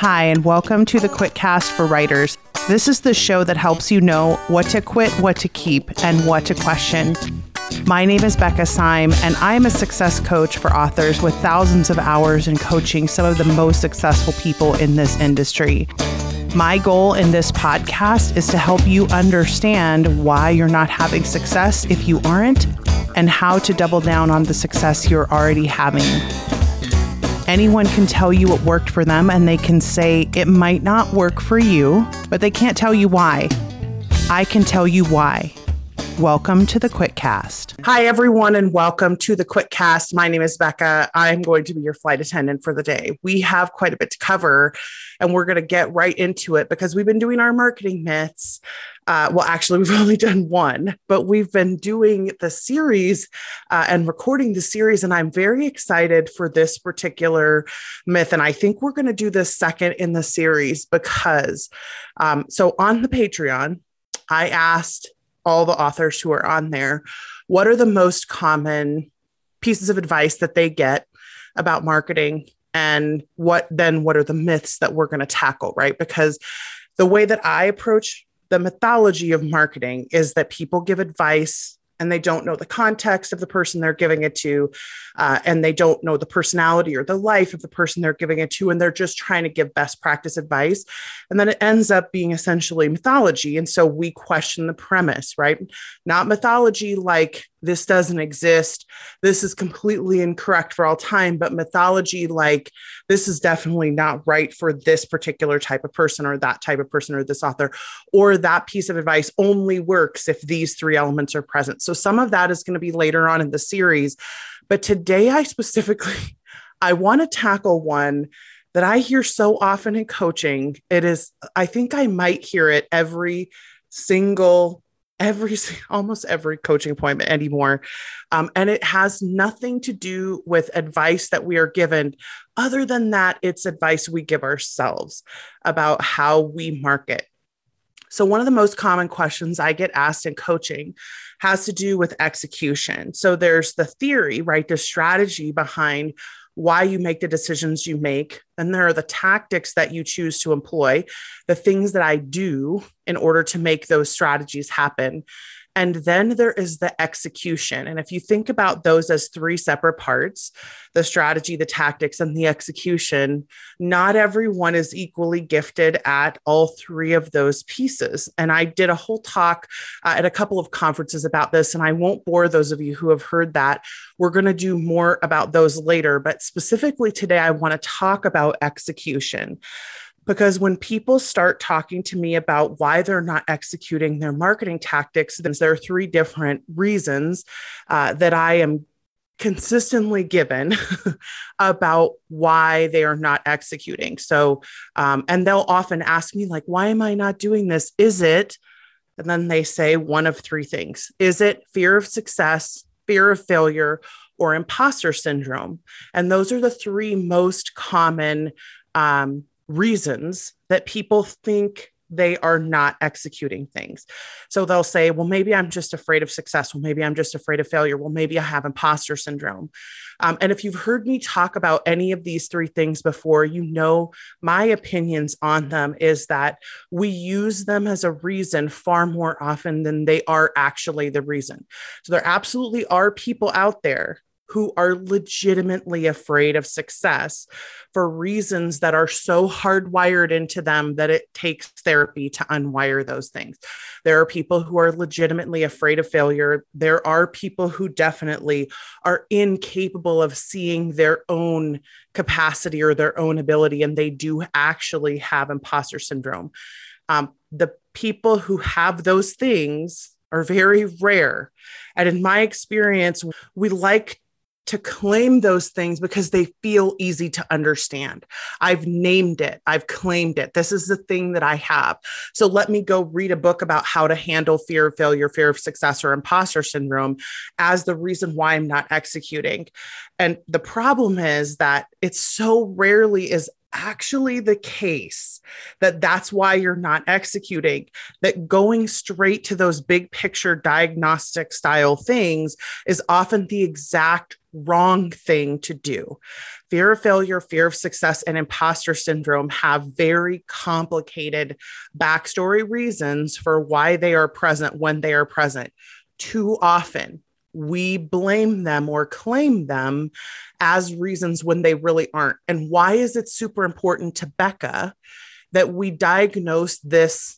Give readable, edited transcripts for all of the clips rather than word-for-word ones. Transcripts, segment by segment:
Hi, and welcome to the QuitCast for Writers. This is the show that helps you know what to quit, what to keep, and what to question. My name is Becca Syme, and I am a success coach for authors with thousands of hours in coaching some of the most successful people in this industry. My goal in this podcast is to help you understand why you're not having success if you aren't, and how to double down on the success you're already having. Anyone can tell you what worked for them, and they can say it might not work for you, but they can't tell you why. I can tell you why. Welcome to the QuitCast. Hi, everyone, and welcome to the QuitCast. My name is Becca. I'm going to be your flight attendant for the day. We have quite a bit to cover, and we're going to get right into it because we've been doing our marketing myths. Actually, we've only done one, but we've been doing the series and recording the series, and I'm very excited for this particular myth. And I think we're going to do this second in the series because, so on the Patreon, I asked all the authors who are on there, what are the most common pieces of advice that they get about marketing, and what are the myths that we're going to tackle, right? Because the way that I approach the mythology of marketing is that people give advice and they don't know the context of the person they're giving it to, and they don't know the personality or the life of the person they're giving it to, and they're just trying to give best practice advice. And then it ends up being essentially mythology. And so we question the premise, right? Not mythology like this doesn't exist, this is completely incorrect for all time, but mythology like this is definitely not right for this particular type of person or that type of person or this author, or that piece of advice only works if these three elements are present. So some of that is going to be later on in the series. But today I want to tackle one that I hear so often in coaching. I think I might hear it almost every coaching appointment anymore. And it has nothing to do with advice that we are given. Other than that, it's advice we give ourselves about how we market. So one of the most common questions I get asked in coaching has to do with execution. So there's the theory, right? The strategy behind why you make the decisions you make. And there are the tactics that you choose to employ, the things that I do in order to make those strategies happen. And then there is the execution. And if you think about those as three separate parts, the strategy, the tactics, and the execution, not everyone is equally gifted at all three of those pieces. And I did a whole talk at a couple of conferences about this, and I won't bore those of you who have heard that. We're going to do more about those later, but specifically today, I want to talk about execution. Because when people start talking to me about why they're not executing their marketing tactics, then there are three different reasons that I am consistently given about why they are not executing. So, and they'll often ask me like, why am I not doing this? Is it, and then they say one of three things. Is it fear of success, fear of failure, or imposter syndrome? And those are the three most common reasons that people think they are not executing things. So they'll say, well, maybe I'm just afraid of success. Well, maybe I'm just afraid of failure. Well, maybe I have imposter syndrome. And if you've heard me talk about any of these three things before, you know my opinions on them is that we use them as a reason far more often than they are actually the reason. So there absolutely are people out there who are legitimately afraid of success for reasons that are so hardwired into them that it takes therapy to unwire those things. There are people who are legitimately afraid of failure. There are people who definitely are incapable of seeing their own capacity or their own ability, and they do actually have imposter syndrome. The people who have those things are very rare. And in my experience, we like to claim those things because they feel easy to understand. I've named it. I've claimed it. This is the thing that I have. So let me go read a book about how to handle fear of failure, fear of success, or imposter syndrome as the reason why I'm not executing. And the problem is that it so rarely is actually the case that that's why you're not executing, that going straight to those big picture diagnostic style things is often the exact wrong thing to do. Fear of failure, fear of success, and imposter syndrome have very complicated backstory reasons for why they are present when they are present. Too often, we blame them or claim them as reasons when they really aren't. And why is it super important to Becca that we diagnose this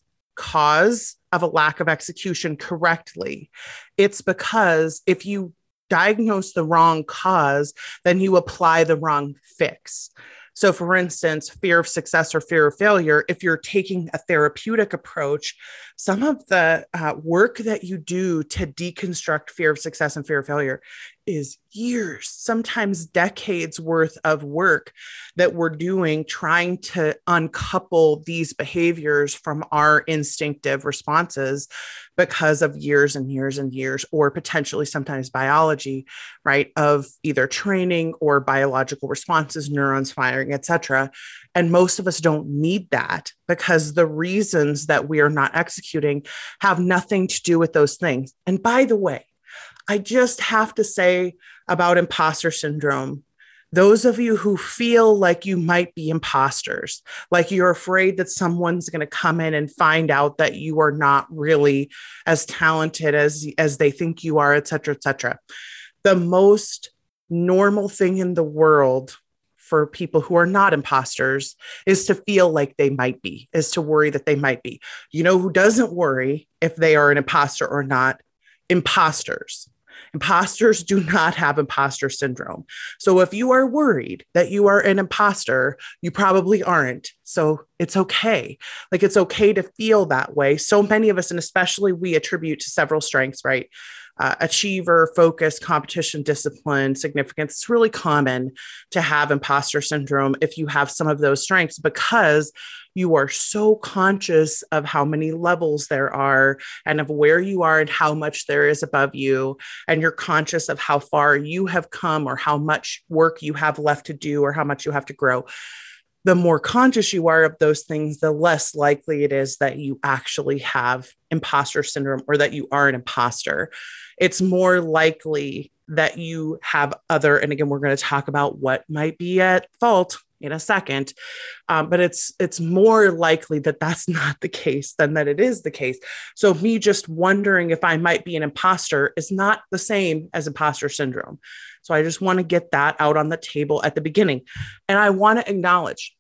cause of a lack of execution correctly? It's because if you diagnose the wrong cause, then you apply the wrong fix. So for instance, fear of success or fear of failure, if you're taking a therapeutic approach, some of the work that you do to deconstruct fear of success and fear of failure is years, sometimes decades worth of work that we're doing trying to uncouple these behaviors from our instinctive responses because of years and years and years, or potentially sometimes biology, right, of either training or biological responses, neurons firing, etc. And most of us don't need that because the reasons that we are not executing have nothing to do with those things. And by the way, I just have to say about imposter syndrome, those of you who feel like you might be imposters, like you're afraid that someone's going to come in and find out that you are not really as talented as they think you are, et cetera, et cetera. The most normal thing in the world for people who are not imposters is to feel like they might be, is to worry that they might be. You know who doesn't worry if they are an imposter or not? Imposters. Imposters do not have imposter syndrome. So if you are worried that you are an imposter, you probably aren't. So it's okay. Like it's okay to feel that way. So many of us, and especially we, attribute to several strengths, right? Achiever, focus, competition, discipline, significance. It's really common to have imposter syndrome if you have some of those strengths because you are so conscious of how many levels there are and of where you are and how much there is above you. And you're conscious of how far you have come or how much work you have left to do or how much you have to grow. The more conscious you are of those things, the less likely it is that you actually have imposter syndrome or that you are an imposter. It's more likely that you have other, and again, we're going to talk about what might be at fault in a second, but it's more likely that that's not the case than that it is the case. So me just wondering if I might be an imposter is not the same as imposter syndrome. So I just want to get that out on the table at the beginning. And I want to acknowledge,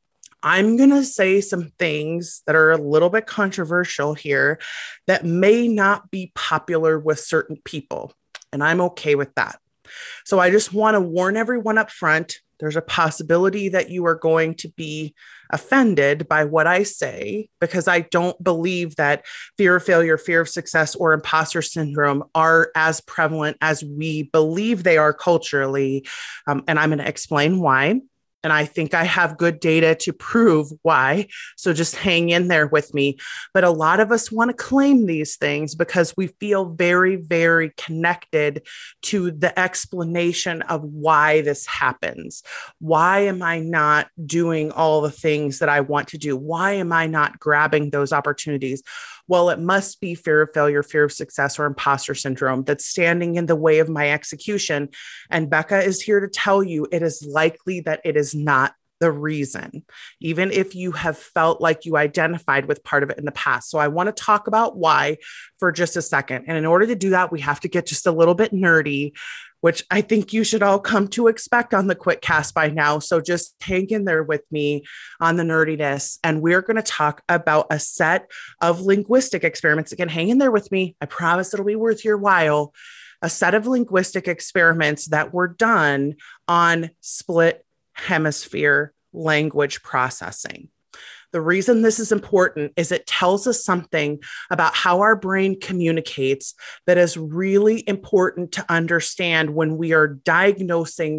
I'm going to say some things that are a little bit controversial here that may not be popular with certain people. And I'm okay with that. So I just want to warn everyone up front. There's a possibility that you are going to be offended by what I say, because I don't believe that fear of failure, fear of success, or imposter syndrome are as prevalent as we believe they are culturally. And I'm going to explain why. And I think I have good data to prove why. So just hang in there with me. But a lot of us want to claim these things because we feel very, very connected to the explanation of why this happens. Why am I not doing all the things that I want to do? Why am I not grabbing those opportunities? Well, it must be fear of failure, fear of success, or imposter syndrome that's standing in the way of my execution. And Becca is here to tell you it is likely that it is not the reason, even if you have felt like you identified with part of it in the past. So I want to talk about why for just a second. And in order to do that, we have to get just a little bit nerdy, which I think you should all come to expect on the QuickCast by now. So just hang in there with me on the nerdiness. And we're going to talk about a set of linguistic experiments. Again, hang in there with me. I promise it'll be worth your while. A set of linguistic experiments that were done on split hemisphere language processing. The reason this is important is it tells us something about how our brain communicates that is really important to understand when we are diagnosing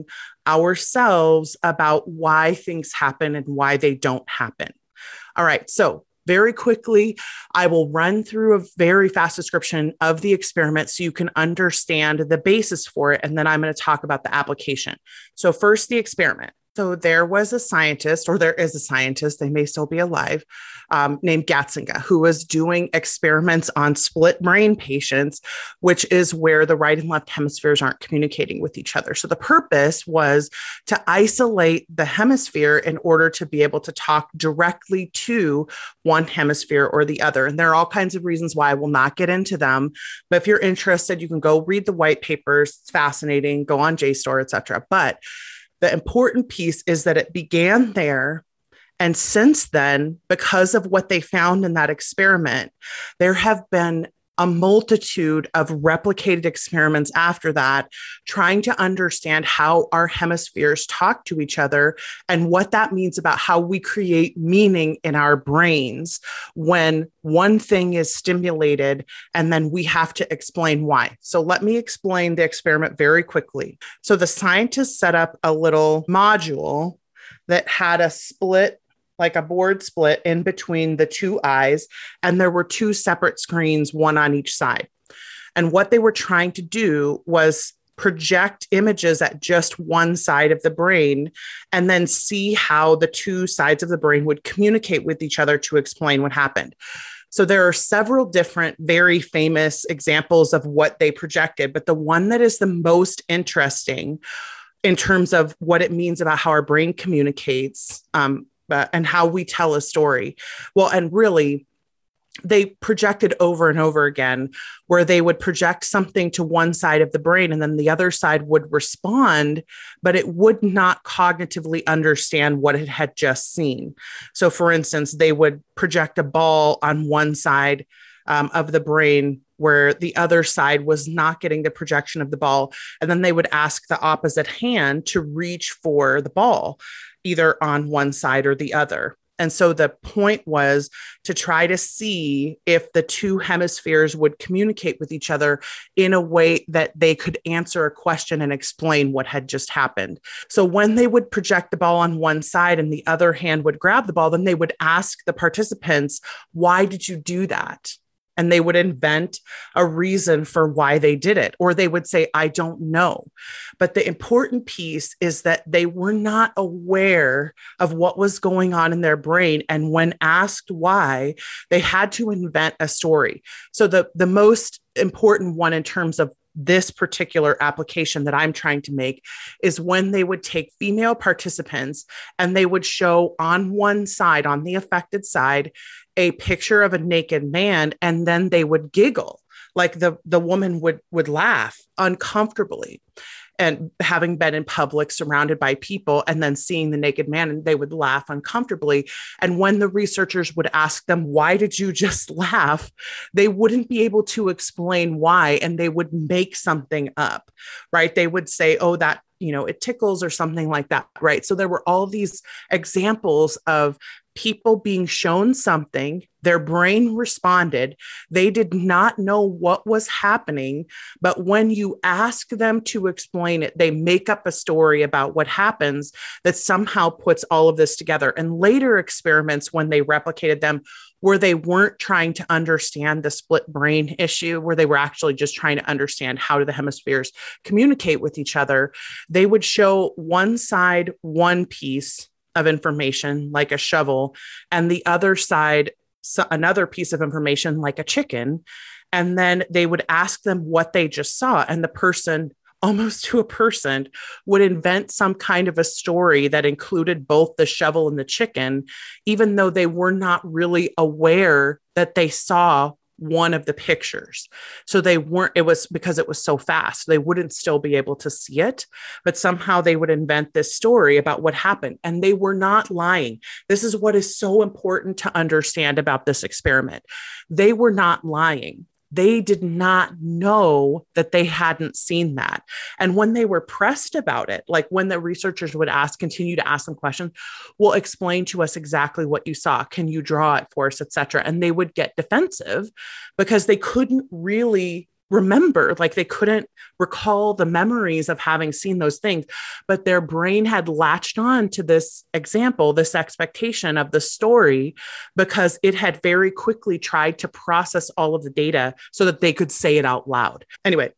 ourselves about why things happen and why they don't happen. All right, so very quickly, I will run through a very fast description of the experiment so you can understand the basis for it, and then I'm going to talk about the application. So first, the experiment. So there was a scientist, or there is a scientist, they may still be alive, named Gatzinga, who was doing experiments on split brain patients, which is where the right and left hemispheres aren't communicating with each other. So the purpose was to isolate the hemisphere in order to be able to talk directly to one hemisphere or the other. And there are all kinds of reasons why. I will not get into them, but if you're interested, you can go read the white papers. It's fascinating. Go on JSTOR, etc. But the important piece is that it began there. And since then, because of what they found in that experiment, there have been a multitude of replicated experiments after that, trying to understand how our hemispheres talk to each other and what that means about how we create meaning in our brains when one thing is stimulated and then we have to explain why. So let me explain the experiment very quickly. So the scientists set up a little module that had a split, like a board split in between the two eyes, and there were two separate screens, one on each side. And what they were trying to do was project images at just one side of the brain and then see how the two sides of the brain would communicate with each other to explain what happened. So there are several different, very famous examples of what they projected, but the one that is the most interesting in terms of what it means about how our brain communicates, and how we tell a story. Well, and really, they projected over and over again where they would project something to one side of the brain and then the other side would respond, but it would not cognitively understand what it had just seen. So for instance, they would project a ball on one side of the brain where the other side was not getting the projection of the ball. And then they would ask the opposite hand to reach for the ball, either on one side or the other. And so the point was to try to see if the two hemispheres would communicate with each other in a way that they could answer a question and explain what had just happened. So when they would project the ball on one side and the other hand would grab the ball, then they would ask the participants, why did you do that? And they would invent a reason for why they did it, or they would say, I don't know. But the important piece is that they were not aware of what was going on in their brain. And when asked why, they had to invent a story. So the most important one in terms of this particular application that I'm trying to make is when they would take female participants and they would show on one side, on the affected side, a picture of a naked man, and then they would giggle, like the woman would laugh uncomfortably. And having been in public surrounded by people and then seeing the naked man, and they would laugh uncomfortably. And when the researchers would ask them, why did you just laugh? They wouldn't be able to explain why. And they would make something up, right? They would say, oh, that, it tickles or something like that, right? So there were all these examples of people being shown something, their brain responded. They did not know what was happening, but when you ask them to explain it, they make up a story about what happens that somehow puts all of this together. And later experiments, when they replicated them, where they weren't trying to understand the split brain issue, where they were actually just trying to understand how do the hemispheres communicate with each other, they would show one side, one piece of information like a shovel, and the other side, another piece of information like a chicken. And then they would ask them what they just saw. And the person, almost to a person, would invent some kind of a story that included both the shovel and the chicken, even though they were not really aware that they saw one of the pictures. So they weren't, it was because it was so fast, they wouldn't still be able to see it, but somehow they would invent this story about what happened. And they were not lying. This is what is so important to understand about this experiment. They were not lying. They did not know that they hadn't seen that. And when they were pressed about it, like when the researchers would continue to ask them questions, well, explain to us exactly what you saw. Can you draw it for us, et cetera? And they would get defensive because they couldn't really remember, like they couldn't recall the memories of having seen those things, but their brain had latched on to this example, this expectation of the story, because it had very quickly tried to process all of the data so that they could say it out loud. Anyway,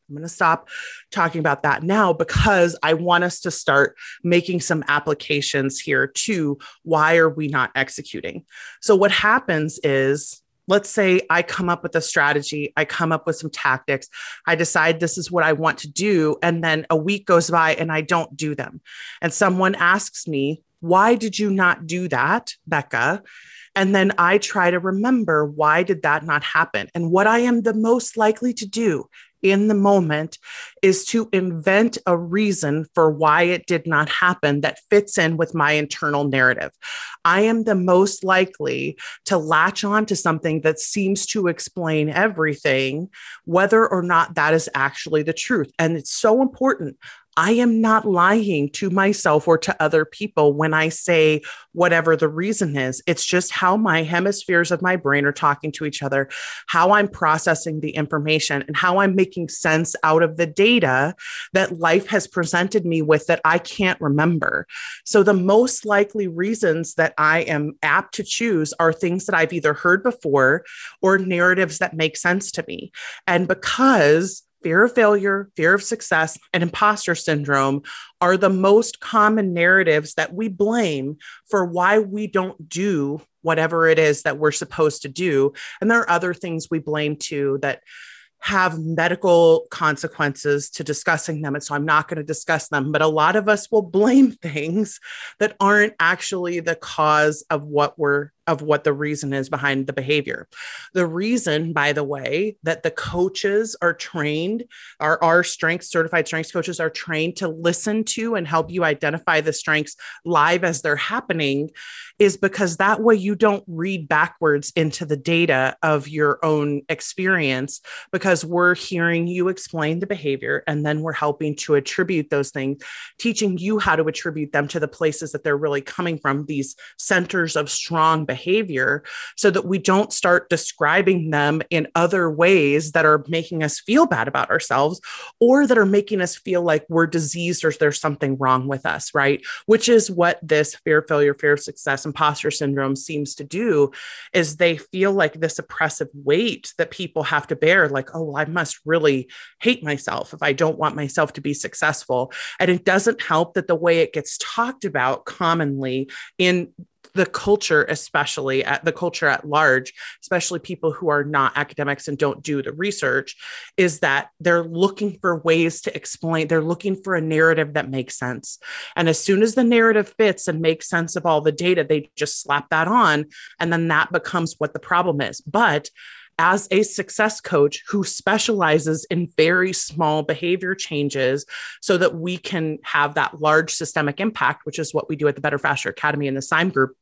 I'm going to stop talking about that now because I want us to start making some applications here to why are we not executing? So what happens is, let's say I come up with a strategy, I come up with some tactics, I decide this is what I want to do, and then a week goes by and I don't do them. And someone asks me, why did you not do that, Becca? And then I try to remember, why did that not happen? And what I am the most likely to do in the moment is to invent a reason for why it did not happen that fits in with my internal narrative. I am the most likely to latch on to something that seems to explain everything, whether or not that is actually the truth. And it's so important. I am not lying to myself or to other people when I say whatever the reason is. It's just how my hemispheres of my brain are talking to each other, how I'm processing the information, and how I'm making sense out of the data that life has presented me with that I can't remember. So the most likely reasons that I am apt to choose are things that I've either heard before or narratives that make sense to me. And because fear of failure, fear of success, and imposter syndrome are the most common narratives that we blame for why we don't do whatever it is that we're supposed to do. And there are other things we blame too that have medical consequences to discussing them. And so I'm not going to discuss them, but a lot of us will blame things that aren't actually the cause of what the reason is behind the behavior. The reason, by the way, that the coaches are trained, our certified strengths coaches are trained to listen to and help you identify the strengths live as they're happening, is because that way you don't read backwards into the data of your own experience, because we're hearing you explain the behavior and then we're helping to attribute those things, teaching you how to attribute them to the places that they're really coming from, these centers of strong behavior, so that we don't start describing them in other ways that are making us feel bad about ourselves or that are making us feel like we're diseased or there's something wrong with us, right? Which is what this fear of failure, fear of success, imposter syndrome seems to do, is they feel like this oppressive weight that people have to bear, like, oh, well, I must really hate myself if I don't want myself to be successful. And it doesn't help that the way it gets talked about commonly in the culture, especially at the culture at large, especially people who are not academics and don't do the research, is that they're looking for ways to explain, they're looking for a narrative that makes sense. And as soon as the narrative fits and makes sense of all the data, they just slap that on. And then that becomes what the problem is. But as a success coach who specializes in very small behavior changes so that we can have that large systemic impact, which is what we do at the Better Faster Academy and the SIME group,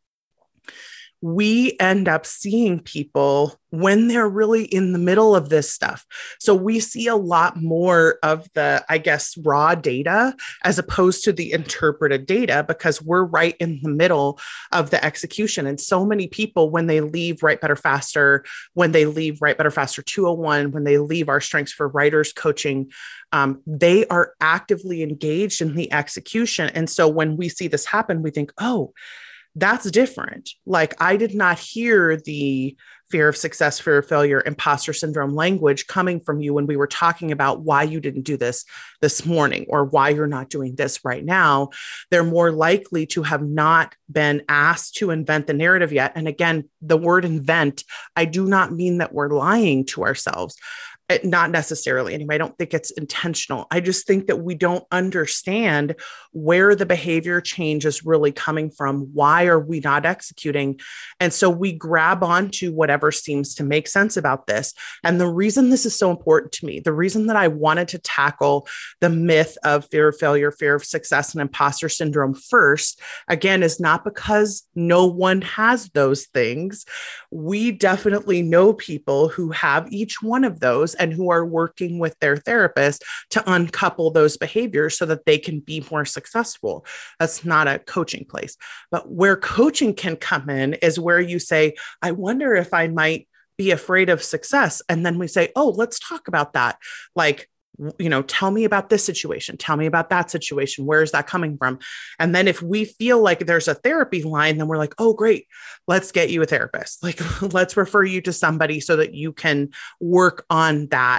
we end up seeing people when they're really in the middle of this stuff. So we see a lot more of the, I guess, raw data as opposed to the interpreted data, because we're right in the middle of the execution. And so many people, when they leave Write Better Faster, when they leave Write Better Faster 201, when they leave our Strengths for Writers coaching, they are actively engaged in the execution. And so when we see this happen, we think, oh, that's different. Like, I did not hear the fear of success, fear of failure, imposter syndrome language coming from you when we were talking about why you didn't do this morning or why you're not doing this right now. They're more likely to have not been asked to invent the narrative yet. And again, the word invent, I do not mean that we're lying to ourselves. Not necessarily. Anyway, I don't think it's intentional. I just think that we don't understand where the behavior change is really coming from. Why are we not executing? And so we grab onto whatever seems to make sense about this. And the reason this is so important to me, the reason that I wanted to tackle the myth of fear of failure, fear of success, and imposter syndrome first, again, is not because no one has those things. We definitely know people who have each one of those and who are working with their therapist to uncouple those behaviors so that they can be more successful. That's not a coaching place. But where coaching can come in is where you say, I wonder if I might be afraid of success. And then we say, oh, let's talk about that. Like, tell me about this situation. Tell me about that situation. Where is that coming from? And then if we feel like there's a therapy line, then we're like, oh, great. Let's get you a therapist. Like, let's refer you to somebody so that you can work on that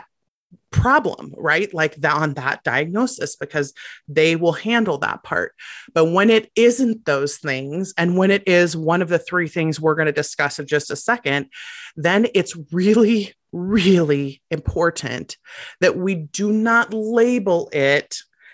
problem, right? Like on that diagnosis, because they will handle that part. But when it isn't those things, and when it is one of the three things we're going to discuss in just a second, then it's really, really important that we do not label it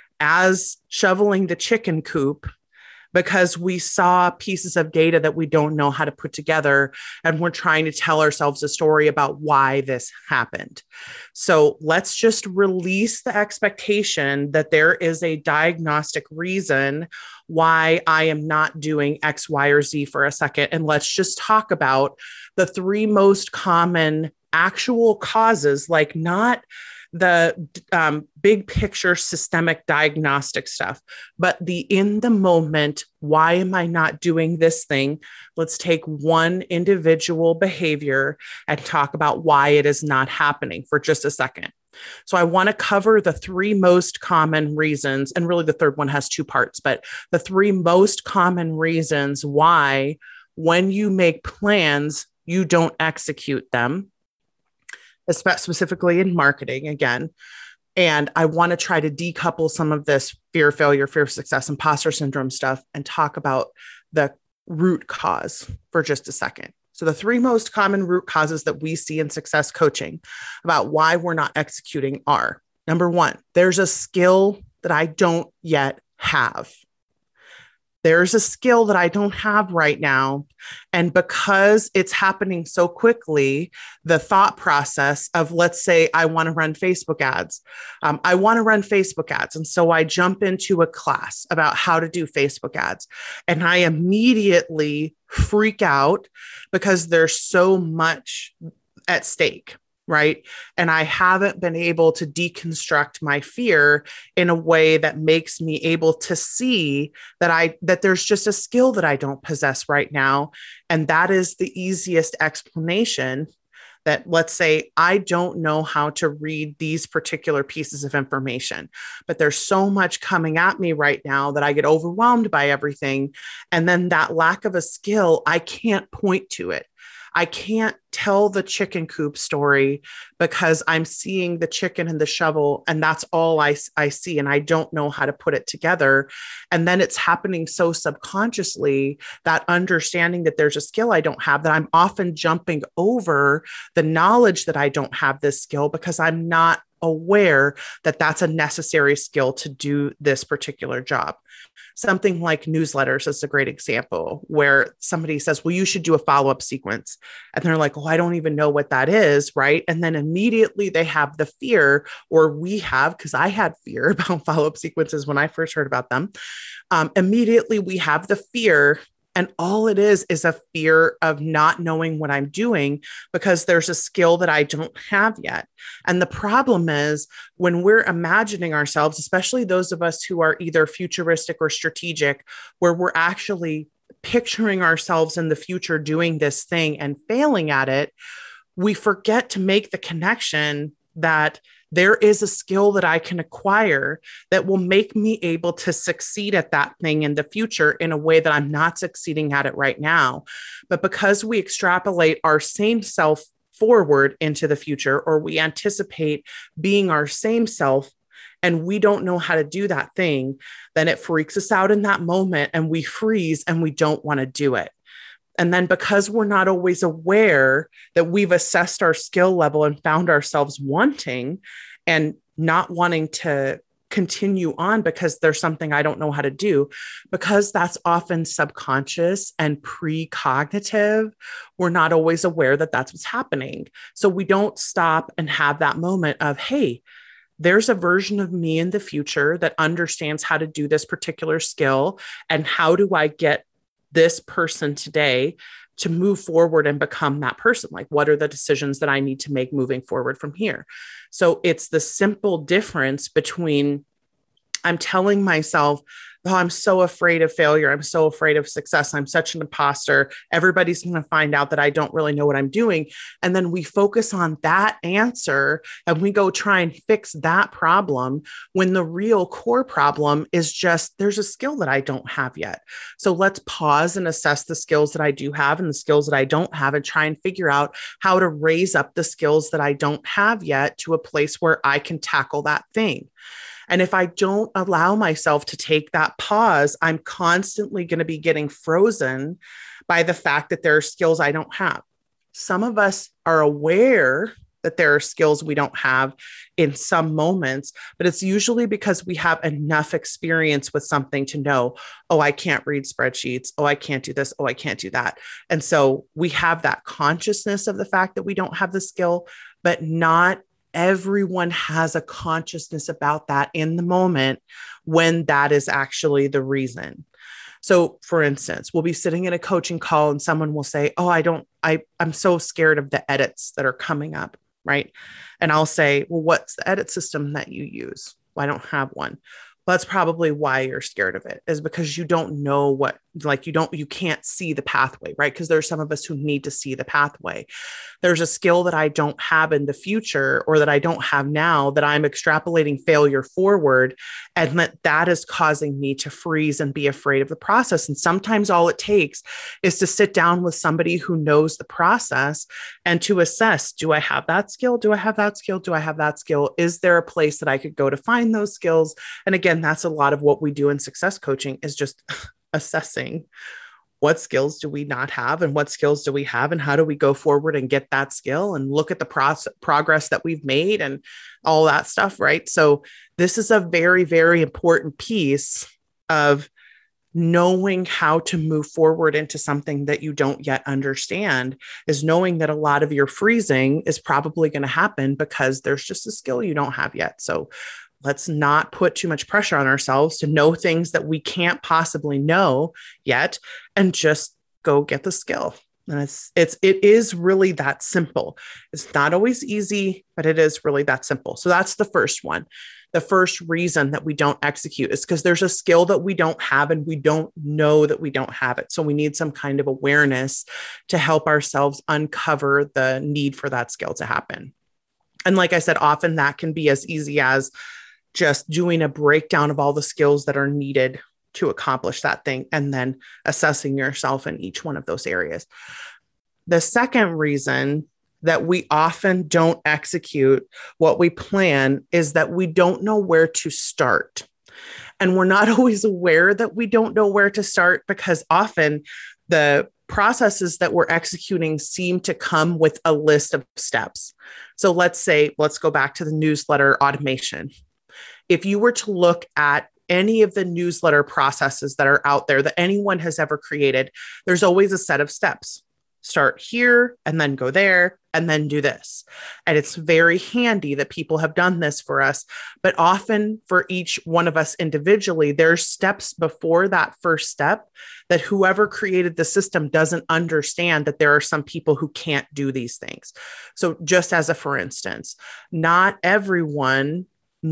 as shoveling the chicken coop, because we saw pieces of data that we don't know how to put together, and we're trying to tell ourselves a story about why this happened. So let's just release the expectation that there is a diagnostic reason why I am not doing X, Y, or Z for a second. And let's just talk about the three most common actual causes, like not the big picture systemic diagnostic stuff, but the in the moment, why am I not doing this thing? Let's take one individual behavior and talk about why it is not happening for just a second. So I want to cover the three most common reasons, and really the third one has two parts, but the three most common reasons why when you make plans, you don't execute them, specifically in marketing again. And I want to try to decouple some of this fear of failure, fear of success, imposter syndrome stuff, and talk about the root cause for just a second. So the three most common root causes that we see in success coaching about why we're not executing are: number one, there's a skill that I don't yet have. There's a skill that I don't have right now. And because it's happening so quickly, the thought process of, let's say I want to run Facebook ads. I want to run Facebook ads. And so I jump into a class about how to do Facebook ads. And I immediately freak out because there's so much at stake. Right. And I haven't been able to deconstruct my fear in a way that makes me able to see that there's just a skill that I don't possess right now. And that is the easiest explanation. That, let's say I don't know how to read these particular pieces of information, but there's so much coming at me right now that I get overwhelmed by everything. And then that lack of a skill, I can't point to it. I can't tell the chicken coop story because I'm seeing the chicken and the shovel, and that's all I see. And I don't know how to put it together. And then it's happening so subconsciously, that understanding that there's a skill I don't have, that I'm often jumping over the knowledge that I don't have this skill because I'm not aware that that's a necessary skill to do this particular job. Something like newsletters is a great example, where somebody says, well, you should do a follow-up sequence. And they're like, oh, I don't even know what that is. Right. And then immediately they have the fear, or we have, because I had fear about follow-up sequences when I first heard about them. Immediately we have the fear. And all it is a fear of not knowing what I'm doing because there's a skill that I don't have yet. And the problem is, when we're imagining ourselves, especially those of us who are either futuristic or strategic, where we're actually picturing ourselves in the future doing this thing and failing at it, we forget to make the connection that there is a skill that I can acquire that will make me able to succeed at that thing in the future in a way that I'm not succeeding at it right now. But because we extrapolate our same self forward into the future, or we anticipate being our same self, and we don't know how to do that thing, then it freaks us out in that moment and we freeze and we don't want to do it. And then because we're not always aware that we've assessed our skill level and found ourselves wanting and not wanting to continue on because there's something I don't know how to do, because that's often subconscious and precognitive, we're not always aware that that's what's happening. So we don't stop and have that moment of, hey, there's a version of me in the future that understands how to do this particular skill. And how do I get this person today to move forward and become that person? Like, what are the decisions that I need to make moving forward from here? So it's the simple difference between I'm telling myself, oh, I'm so afraid of failure. I'm so afraid of success. I'm such an imposter. Everybody's going to find out that I don't really know what I'm doing. And then we focus on that answer and we go try and fix that problem when the real core problem is just there's a skill that I don't have yet. So let's pause and assess the skills that I do have and the skills that I don't have and try and figure out how to raise up the skills that I don't have yet to a place where I can tackle that thing. And if I don't allow myself to take that pause, I'm constantly going to be getting frozen by the fact that there are skills I don't have. Some of us are aware that there are skills we don't have in some moments, but it's usually because we have enough experience with something to know, oh, I can't read spreadsheets. Oh, I can't do this. Oh, I can't do that. And so we have that consciousness of the fact that we don't have the skill, but not everyone has a consciousness about that in the moment when that is actually the reason. So for instance, we'll be sitting in a coaching call and someone will say, oh, I'm so scared of the edits that are coming up. Right. And I'll say, well, what's the edit system that you use? Well, I don't have one. Well, that's probably why you're scared of it, is because you don't know what, like, you can't see the pathway, right? Because there's some of us who need to see the pathway. There's a skill that I don't have in the future or that I don't have now that I'm extrapolating failure forward. And that is causing me to freeze and be afraid of the process. And sometimes all it takes is to sit down with somebody who knows the process and to assess, do I have that skill? Do I have that skill? Do I have that skill? Is there a place that I could go to find those skills? And again, that's a lot of what we do in success coaching, is just assessing what skills do we not have and what skills do we have and how do we go forward and get that skill and look at the progress that we've made and all that stuff, right? So this is a very, very important piece of knowing how to move forward into something that you don't yet understand, is knowing that a lot of your freezing is probably going to happen because there's just a skill you don't have yet. So let's not put too much pressure on ourselves to know things that we can't possibly know yet, and just go get the skill. And it is really that simple. It's not always easy, but it is really that simple. So that's the first one. The first reason that we don't execute is because there's a skill that we don't have and we don't know that we don't have it. So we need some kind of awareness to help ourselves uncover the need for that skill to happen. And like I said, often that can be as easy as just doing a breakdown of all the skills that are needed to accomplish that thing, and then assessing yourself in each one of those areas. The second reason that we often don't execute what we plan is that we don't know where to start. And we're not always aware that we don't know where to start, because often the processes that we're executing seem to come with a list of steps. So let's go back to the newsletter automation. If you were to look at any of the newsletter processes that are out there that anyone has ever created, there's always a set of steps. Start here and then go there and then do this. And it's very handy that people have done this for us. But often for each one of us individually, there's steps before that first step that whoever created the system doesn't understand, that there are some people who can't do these things. So just as a for instance, not everyone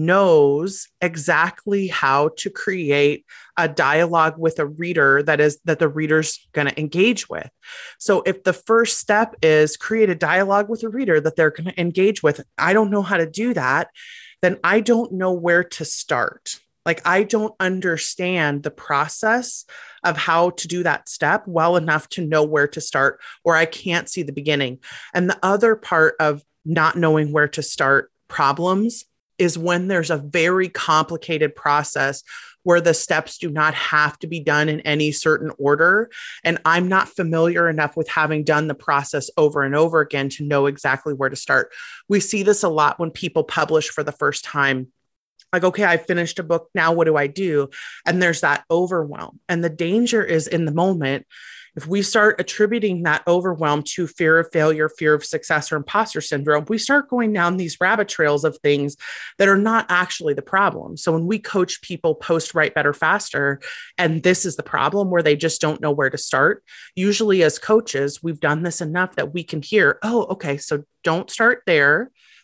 knows exactly how to create a dialogue with a reader that the reader's going to engage with. So if the first step is create a dialogue with a reader that they're going to engage with, I don't know how to do that, then I don't know where to start. Like, I don't understand the process of how to do that step well enough to know where to start, or I can't see the beginning. And the other part of not knowing where to start problems is when there's a very complicated process where the steps do not have to be done in any certain order. And I'm not familiar enough with having done the process over and over again to know exactly where to start. We see this a lot when people publish for the first time. Like, okay, I finished a book. Now what do I do? And there's that overwhelm. And the danger is, in the moment, if we start attributing that overwhelm to fear of failure, fear of success, or imposter syndrome, we start going down these rabbit trails of things that are not actually the problem. So when we coach people post, write better, faster, and this is the problem where they just don't know where to start, usually as coaches, we've done this enough that we can hear, oh, okay, so don't start there.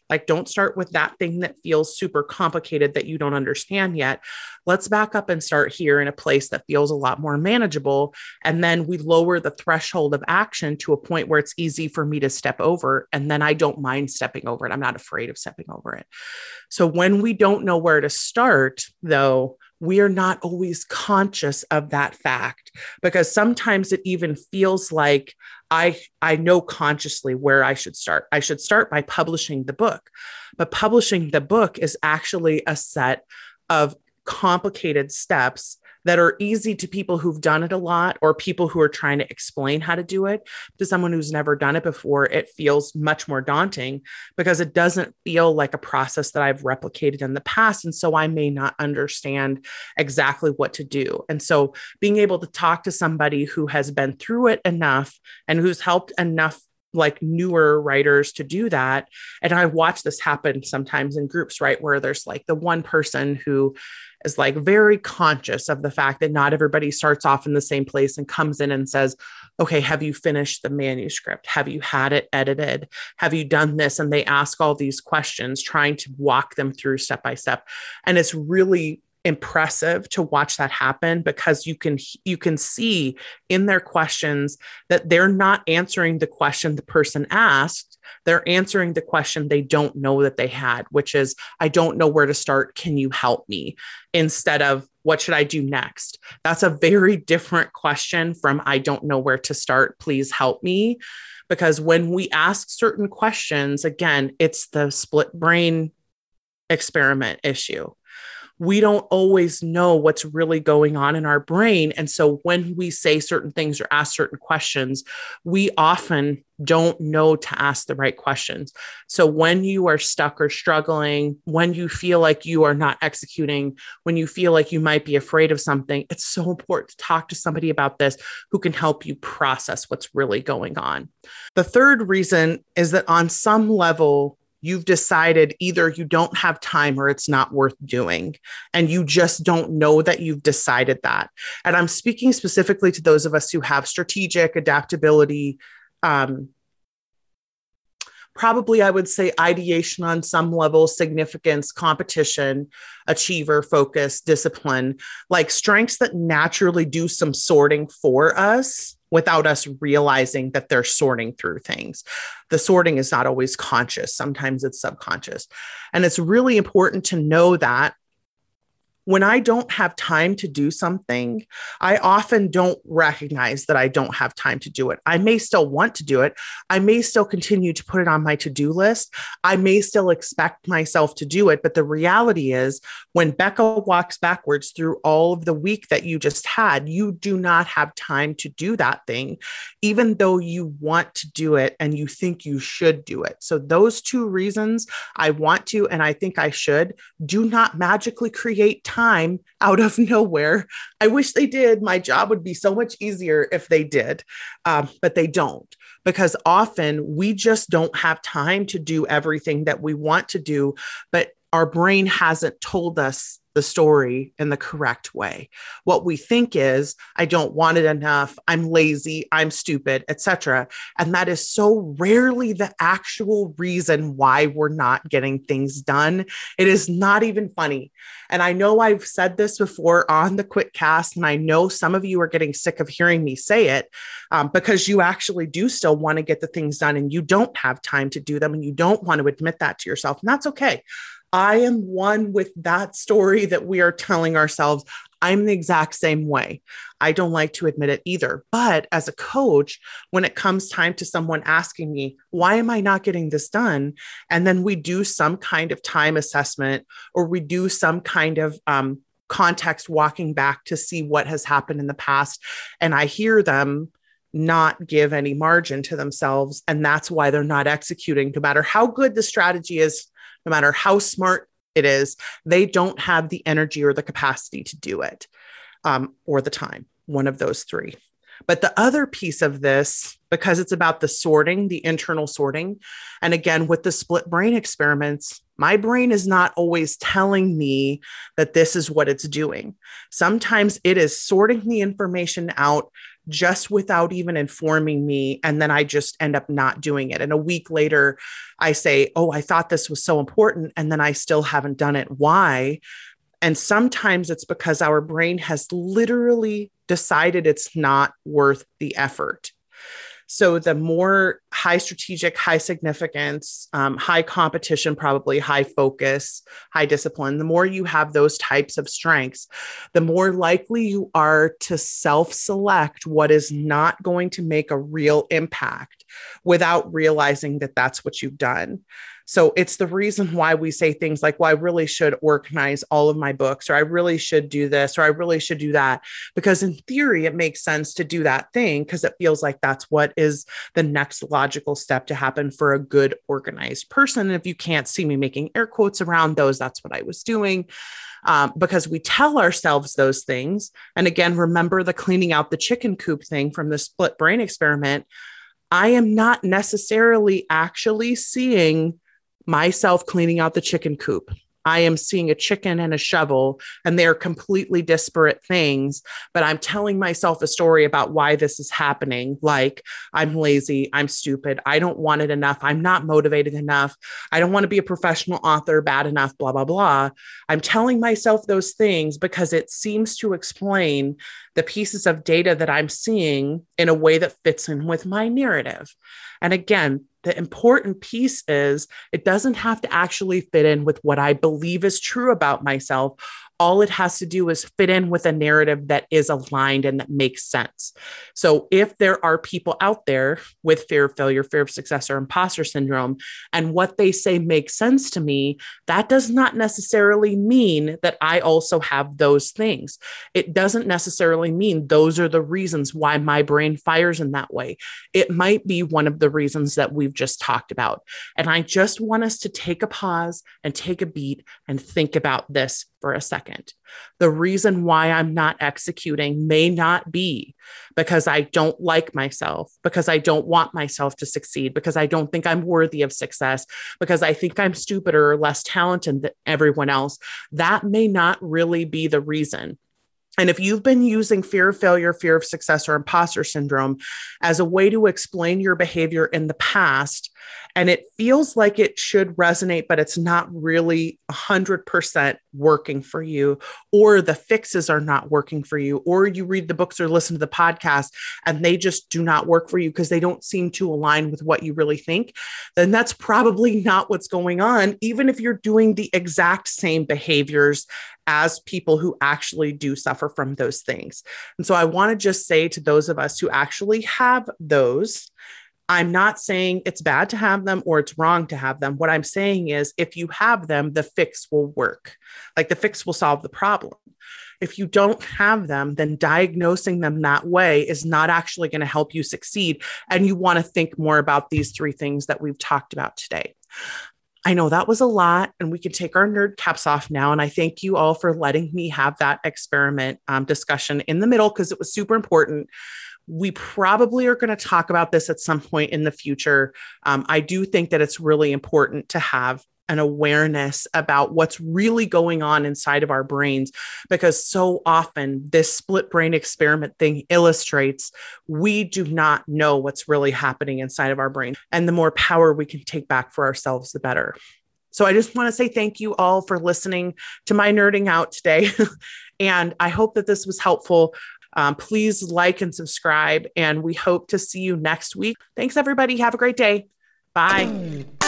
Like, don't start with that thing that feels super complicated that you don't understand yet. Let's back up and start here in a place that feels a lot more manageable. And then we lower the threshold of action to a point where it's easy for me to step over. And then I don't mind stepping over it. I'm not afraid of stepping over it. So when we don't know where to start, though, we are not always conscious of that fact, because sometimes it even feels like I know consciously where I should start. I should start by publishing the book. But publishing the book is actually a set of complicated steps that are easy to people who've done it a lot, or people who are trying to explain how to do it. To someone who's never done it before, it feels much more daunting because it doesn't feel like a process that I've replicated in the past. And so I may not understand exactly what to do. And so being able to talk to somebody who has been through it enough and who's helped enough like newer writers to do that. And I watch this happen sometimes in groups, right? Where there's like the one person who is like very conscious of the fact that not everybody starts off in the same place and comes in and says, okay, have you finished the manuscript? Have you had it edited? Have you done this? And they ask all these questions, trying to walk them through step by step. And it's really impressive to watch that happen, because you can see in their questions that they're not answering the question the person asked. They're answering the question they don't know that they had, which is, I don't know where to start. Can you help me? Instead of, what should I do next? That's a very different question from, I don't know where to start. Please help me. Because when we ask certain questions, again, it's the split brain experiment issue. We don't always know what's really going on in our brain. And so when we say certain things or ask certain questions, we often don't know to ask the right questions. So when you are stuck or struggling, when you feel like you are not executing, when you feel like you might be afraid of something, it's so important to talk to somebody about this who can help you process what's really going on. The third reason is that on some level, you've decided either you don't have time or it's not worth doing. And you just don't know that you've decided that. And I'm speaking specifically to those of us who have strategic adaptability, probably I would say ideation on some level, significance, competition, achiever, focus, discipline, like strengths that naturally do some sorting for us without us realizing that they're sorting through things. The sorting is not always conscious. Sometimes it's subconscious. And it's really important to know that when I don't have time to do something, I often don't recognize that I don't have time to do it. I may still want to do it. I may still continue to put it on my to-do list. I may still expect myself to do it. But the reality is, when Becca walks backwards through all of the week that you just had, you do not have time to do that thing, even though you want to do it and you think you should do it. So those two reasons, I want to, and I think I should, do not magically create time out of nowhere. I wish they did. My job would be so much easier if they did, but they don't, because often we just don't have time to do everything that we want to do, but our brain hasn't told us the story in the correct way. What we think is, I don't want it enough, I'm lazy, I'm stupid, etc. And that is so rarely the actual reason why we're not getting things done. It is not even funny. And I know I've said this before on the QuickCast, and I know some of you are getting sick of hearing me say it, because you actually do still want to get the things done and you don't have time to do them, and you don't want to admit that to yourself. And that's okay. I am one with that story that we are telling ourselves. I'm the exact same way. I don't like to admit it either. But as a coach, when it comes time to someone asking me, why am I not getting this done? And then we do some kind of time assessment, or we do some kind of context walking back to see what has happened in the past. And I hear them not give any margin to themselves. And that's why they're not executing, no matter how good the strategy is, no matter how smart it is, they don't have the energy or the capacity to do it, or the time, one of those three. But the other piece of this, because it's about the sorting, the internal sorting, and again, with the split brain experiments, my brain is not always telling me that this is what it's doing. Sometimes it is sorting the information out just without even informing me. And then I just end up not doing it. And a week later, I say, oh, I thought this was so important. And then I still haven't done it. Why? And sometimes it's because our brain has literally decided it's not worth the effort. So the more high strategic, high significance, high competition, probably high focus, high discipline, the more you have those types of strengths, the more likely you are to self-select what is not going to make a real impact without realizing that that's what you've done. So it's the reason why we say things like, well, I really should organize all of my books, or I really should do this, or I really should do that. Because in theory, it makes sense to do that thing because it feels like that's what is the next logical step to happen for a good organized person. And if you can't see me making air quotes around those, that's what I was doing. Because we tell ourselves those things. And again, remember the cleaning out the chicken coop thing from the split brain experiment. I am not necessarily actually seeing myself cleaning out the chicken coop. I am seeing a chicken and a shovel, and they're completely disparate things, but I'm telling myself a story about why this is happening. Like, I'm lazy, I'm stupid, I don't want it enough, I'm not motivated enough, I don't want to be a professional author bad enough, blah, blah, blah. I'm telling myself those things because it seems to explain the pieces of data that I'm seeing in a way that fits in with my narrative. And again, the important piece is it doesn't have to actually fit in with what I believe is true about myself. All it has to do is fit in with a narrative that is aligned and that makes sense. So if there are people out there with fear of failure, fear of success, or imposter syndrome, and what they say makes sense to me, that does not necessarily mean that I also have those things. It doesn't necessarily mean those are the reasons why my brain fires in that way. It might be one of the reasons that we've just talked about. And I just want us to take a pause and take a beat and think about this for a second. The reason why I'm not executing may not be because I don't like myself, because I don't want myself to succeed, because I don't think I'm worthy of success, because I think I'm stupider or less talented than everyone else. That may not really be the reason. And if you've been using fear of failure, fear of success, or imposter syndrome as a way to explain your behavior in the past, and it feels like it should resonate, but it's not really 100% working for you, or the fixes are not working for you, or you read the books or listen to the podcast and they just do not work for you because they don't seem to align with what you really think, then that's probably not what's going on, even if you're doing the exact same behaviors as people who actually do suffer from those things. And so I want to just say to those of us who actually have those, I'm not saying it's bad to have them or it's wrong to have them. What I'm saying is if you have them, the fix will work. Like the fix will solve the problem. If you don't have them, then diagnosing them that way is not actually going to help you succeed. And you want to think more about these three things that we've talked about today. I know that was a lot, and we can take our nerd caps off now. And I thank you all for letting me have that experiment discussion in the middle because it was super important. We probably are going to talk about this at some point in the future. I do think that it's really important to have an awareness about what's really going on inside of our brains, because so often this split brain experiment thing illustrates we do not know what's really happening inside of our brain. And the more power we can take back for ourselves, the better. So I just want to say thank you all for listening to my nerding out today. And I hope that this was helpful. Please like and subscribe, and we hope to see you next week. Thanks, everybody. Have a great day. Bye.